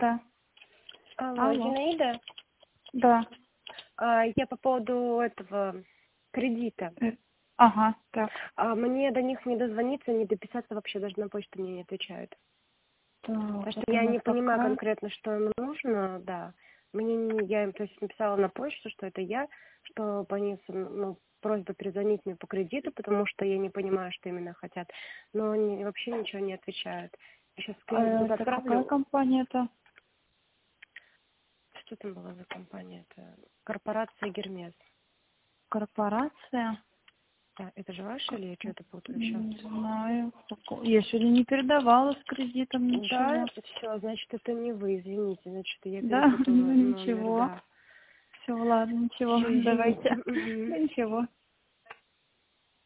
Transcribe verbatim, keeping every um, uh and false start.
Да. Алло, Алло. Зинаида? Да. А, я по поводу этого кредита. Э, Ага, так. А, мне до них не дозвониться, не дописаться вообще, даже на почту мне не отвечают. Так, Потому что это у я нас не понимаю какая? конкретно, что им нужно, да. Мне не- я им, то есть, написала на почту, что это я, что они, со мной- ну, просьба перезвонить мне по кредиту, потому что я не понимаю, что именно хотят. Но они вообще ничего не отвечают. Я сейчас А скрин это какая отправлю. компания-то? Что там была за компания? Это корпорация Гермес. Корпорация? Да, это же ваша или я что-то путаю еще? Не знаю. Какого- Я сегодня не передавала с кредитом Да, ничего. все, значит, это не вы, извините, значит, я Да, перепутала ну номер, ничего. да. Все, ладно, ничего. Все, извините. Давайте. Мгм. Ну ничего.